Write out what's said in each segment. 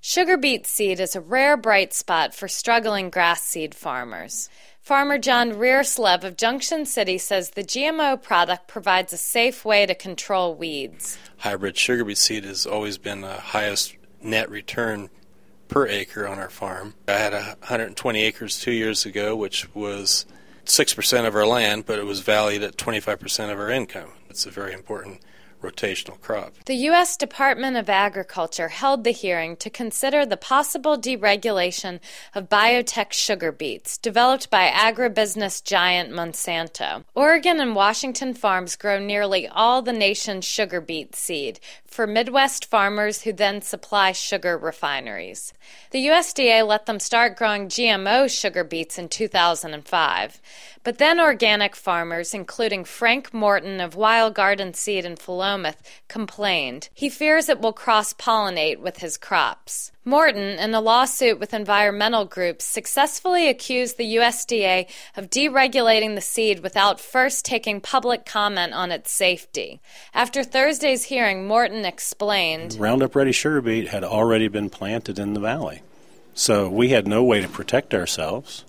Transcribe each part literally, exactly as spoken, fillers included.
Sugar beet seed is a rare bright spot for struggling grass seed farmers. Farmer John Rearslev of Junction City says the G M O product provides a safe way to control weeds. Hybrid sugar beet seed has always been the highest net return per acre on our farm. I had one hundred twenty acres two years ago, which was six percent of our land, but it was valued at twenty-five percent of our income. It's a very important rotational crop. The U S Department of Agriculture held the hearing to consider the possible deregulation of biotech sugar beets developed by agribusiness giant Monsanto. Oregon and Washington farms grow nearly all the nation's sugar beet seed for Midwest farmers who then supply sugar refineries. The U S D A let them start growing G M O sugar beets in two thousand five. But then organic farmers, including Frank Morton of Wild Garden Seed in Philomath, complained. He fears it will cross-pollinate with his crops. Morton, in a lawsuit with environmental groups, successfully accused the U S D A of deregulating the seed without first taking public comment on its safety. After Thursday's hearing, Morton explained, Roundup Ready sugar beet had already been planted in the valley, so we had no way to protect ourselves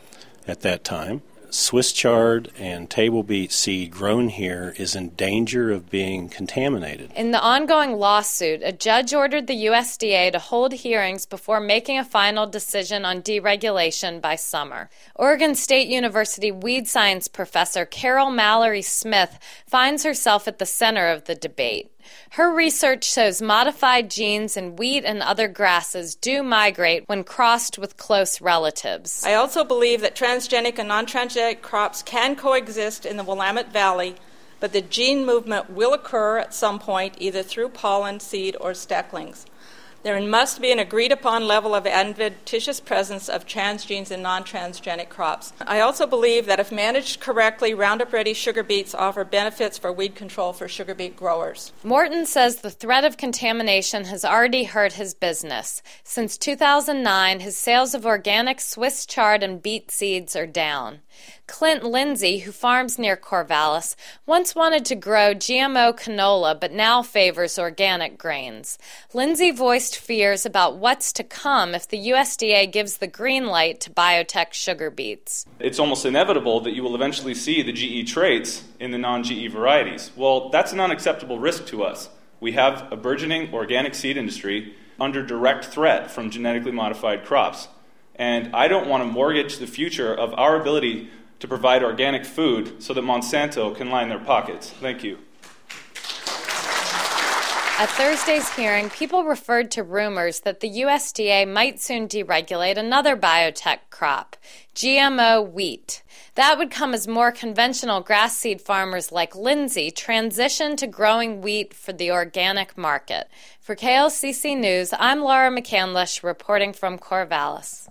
at that time. Swiss chard and table beet seed grown here is in danger of being contaminated. In the ongoing lawsuit, a judge ordered the U S D A to hold hearings before making a final decision on deregulation by summer. Oregon State University weed science professor Carol Mallory Smith finds herself at the center of the debate. Her research shows modified genes in wheat and other grasses do migrate when crossed with close relatives. I also believe that transgenic and non-transgenic crops can coexist in the Willamette Valley, but the gene movement will occur at some point either through pollen, seed, or stecklings. There must be an agreed-upon level of adventitious presence of transgenes in non-transgenic crops. I also believe that if managed correctly, Roundup Ready sugar beets offer benefits for weed control for sugar beet growers. Morton says the threat of contamination has already hurt his business. Since two thousand nine, his sales of organic Swiss chard and beet seeds are down. Clint Lindsay, who farms near Corvallis, once wanted to grow G M O canola but now favors organic grains. Lindsay voiced fears about what's to come if the U S D A gives the green light to biotech sugar beets. It's almost inevitable that you will eventually see the G E traits in the non-G E varieties. Well, that's an unacceptable risk to us. We have a burgeoning organic seed industry under direct threat from genetically modified crops. And I don't want to mortgage the future of our ability to provide organic food so that Monsanto can line their pockets. Thank you. At Thursday's hearing, people referred to rumors that the U S D A might soon deregulate another biotech crop, G M O wheat. That would come as more conventional grass seed farmers like Lindsay transition to growing wheat for the organic market. For K L C C News, I'm Laura McCandlish reporting from Corvallis.